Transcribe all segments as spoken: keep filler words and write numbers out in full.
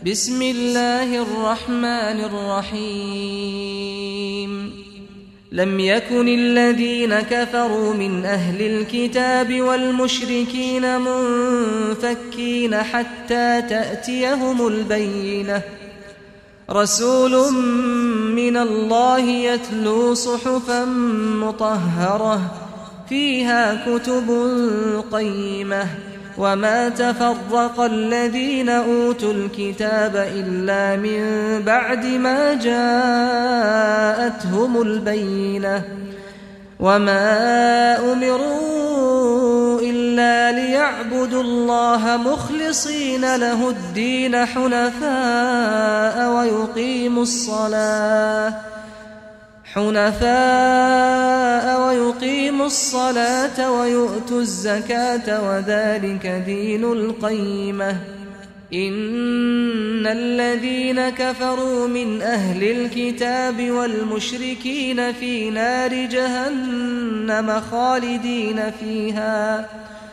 بسم الله الرحمن الرحيم لم يكن الذين كفروا من أهل الكتاب والمشركين منفكين حتى تأتيهم البينة رسول من الله يتلو صحفا مطهرة فيها كتب قيمة وما تفرق الذين أوتوا الكتاب إلا من بعد ما جاءتهم البينة وما أمروا إلا ليعبدوا الله مخلصين له الدين حنفاء ويقيموا الصلاة حنفاء ويقيموا الصلاة ويؤتوا الزكاة وذلك دين القيمة إن الذين كفروا من أهل الكتاب والمشركين في نار جهنم خالدين فيها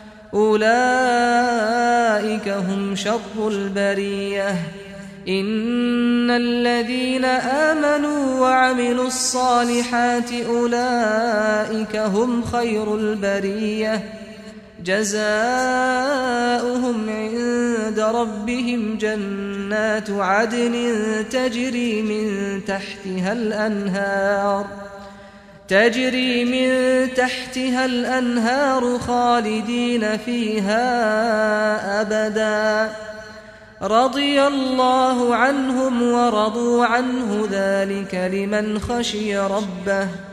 أولئك هم شر البرية إن الذين آمنوا وعملوا الصالحات أولئك هم خير البرية جزاؤهم عند ربهم جنات عدن تجري من تحتها الأنهار تجري من تحتها الأنهار خالدين فيها أبدا رضي الله عنهم ورضوا عنه ذلك لمن خشي ربه